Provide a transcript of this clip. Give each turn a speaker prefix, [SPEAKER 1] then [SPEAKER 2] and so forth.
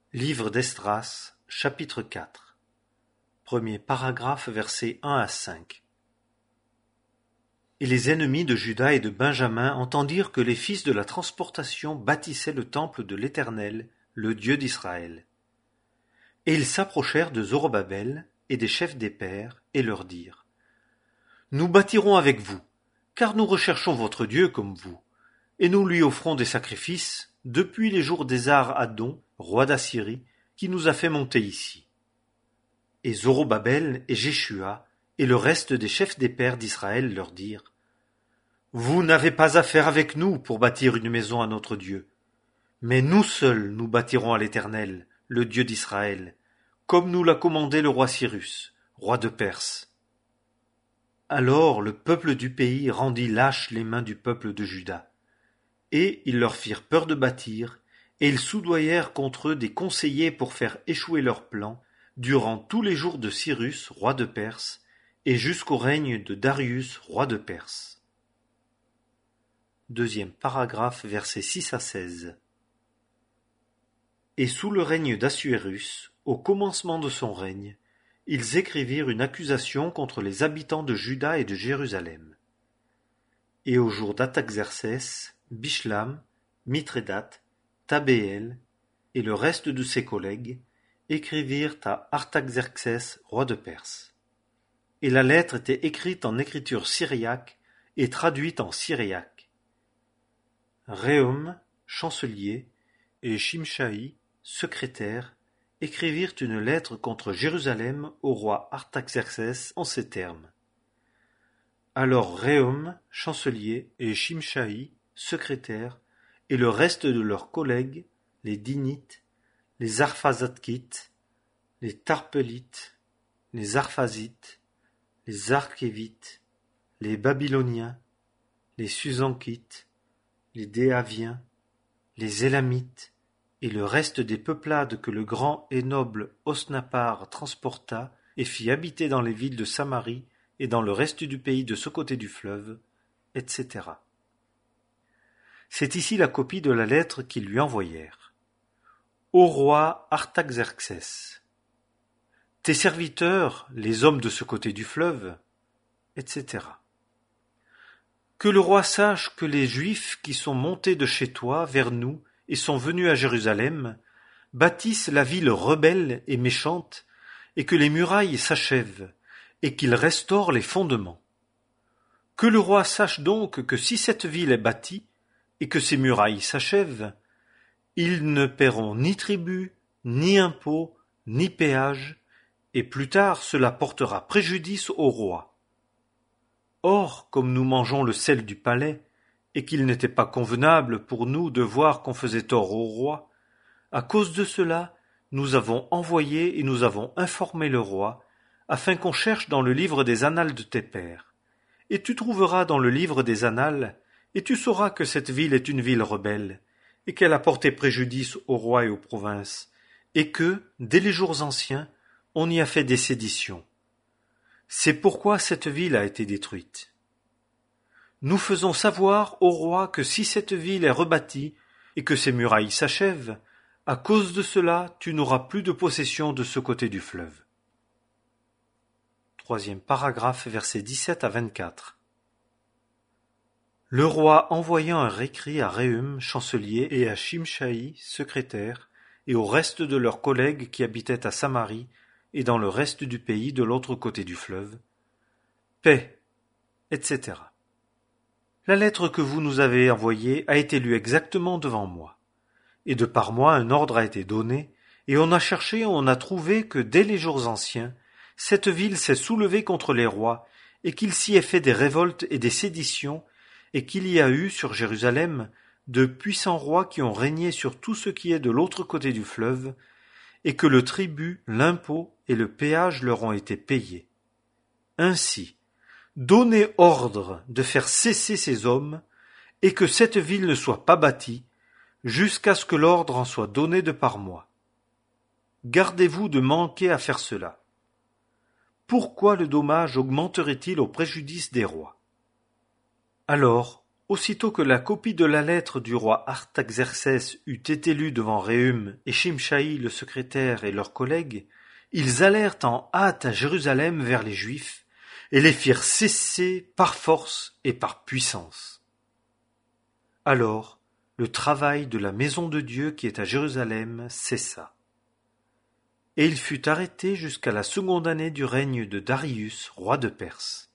[SPEAKER 1] Livre d'Esdras, chapitre 4. Premier paragraphe, versets 1 à 5. Et les ennemis de Juda et de Benjamin entendirent que les fils de la transportation bâtissaient le temple de l'Éternel, le Dieu d'Israël. Et ils s'approchèrent de Zorobabel et des chefs des pères, et leur dirent: Nous bâtirons avec vous, car nous recherchons votre Dieu comme vous, et nous lui offrons des sacrifices depuis les jours d'Ésar-Haddon, roi d'Assyrie, qui nous a fait monter ici. Et Zorobabel et Jéshua et le reste des chefs des pères d'Israël leur dirent: Vous n'avez pas affaire avec nous pour bâtir une maison à notre Dieu, mais nous seuls nous bâtirons à l'Éternel, le Dieu d'Israël, comme nous l'a commandé le roi Cyrus, roi de Perse. Alors le peuple du pays rendit lâches les mains du peuple de Juda, et ils leur firent peur de bâtir, et ils soudoyèrent contre eux des conseillers pour faire échouer leurs plans, durant tous les jours de Cyrus, roi de Perse, et jusqu'au règne de Darius, roi de Perse. Deuxième paragraphe, versets 6 à 16. Et sous le règne d'Assuérus, au commencement de son règne, ils écrivirent une accusation contre les habitants de Juda et de Jérusalem. Et au jour d'Artaxercès, Bishlam, Mithrédate, Tabéel et le reste de ses collègues écrivirent à Artaxerxès, roi de Perse. Et la lettre était écrite en écriture syriaque et traduite en syriaque. Rehum, chancelier, et Shimshaï, secrétaire, écrivirent une lettre contre Jérusalem au roi Artaxerxès en ces termes. Alors Rehum, chancelier, et Shimshaï, secrétaire, et le reste de leurs collègues, les Dinites, les Arphazatkites, les Tarpelites, les Arphazites, les Archévites, les Babyloniens, les Susankites, les Déaviens, les Élamites, et le reste des peuplades que le grand et noble Osnappar transporta et fit habiter dans les villes de Samarie et dans le reste du pays de ce côté du fleuve, etc. C'est ici la copie de la lettre qu'ils lui envoyèrent. Ô roi Artaxerxès, tes serviteurs, les hommes de ce côté du fleuve, etc. Que le roi sache que les Juifs qui sont montés de chez toi vers nous et sont venus à Jérusalem bâtissent la ville rebelle et méchante, et que les murailles s'achèvent, et qu'ils restaurent les fondements. Que le roi sache donc que si cette ville est bâtie, et que ses murailles s'achèvent, ils ne paieront ni tribut, ni impôts, ni péage, et plus tard cela portera préjudice au roi. Or, comme nous mangeons le sel du palais, et qu'il n'était pas convenable pour nous de voir qu'on faisait tort au roi, à cause de cela, nous avons envoyé et nous avons informé le roi, afin qu'on cherche dans le livre des annales de tes pères. Et tu trouveras dans le livre des annales, et tu sauras que cette ville est une ville rebelle, et qu'elle a porté préjudice au roi et aux provinces, et que, dès les jours anciens, on y a fait des séditions. C'est pourquoi cette ville a été détruite. Nous faisons savoir au roi que si cette ville est rebâtie, et que ses murailles s'achèvent, à cause de cela, tu n'auras plus de possession de ce côté du fleuve. Troisième paragraphe, versets 17 à 24. Le roi envoyant un récrit à Rehum, chancelier, et à Shimshaï, secrétaire, et au reste de leurs collègues qui habitaient à Samarie et dans le reste du pays de l'autre côté du fleuve, paix, etc. La lettre que vous nous avez envoyée a été lue exactement devant moi, et de par moi un ordre a été donné, et on a cherché et on a trouvé que dès les jours anciens, cette ville s'est soulevée contre les rois, et qu'il s'y est fait des révoltes et des séditions, et qu'il y a eu sur Jérusalem de puissants rois qui ont régné sur tout ce qui est de l'autre côté du fleuve, et que le tribut, l'impôt et le péage leur ont été payés. Ainsi, donnez ordre de faire cesser ces hommes, et que cette ville ne soit pas bâtie, jusqu'à ce que l'ordre en soit donné de par moi. Gardez-vous de manquer à faire cela. Pourquoi le dommage augmenterait-il au préjudice des rois? Alors, Aussitôt que la copie de la lettre du roi Artaxerxès eut été lue devant Rehum et Shimshaï le secrétaire et leurs collègues, ils allèrent en hâte à Jérusalem vers les Juifs et les firent cesser par force et par puissance. Alors, le travail de la maison de Dieu qui est à Jérusalem cessa. Et il fut arrêté jusqu'à la seconde année du règne de Darius, roi de Perse.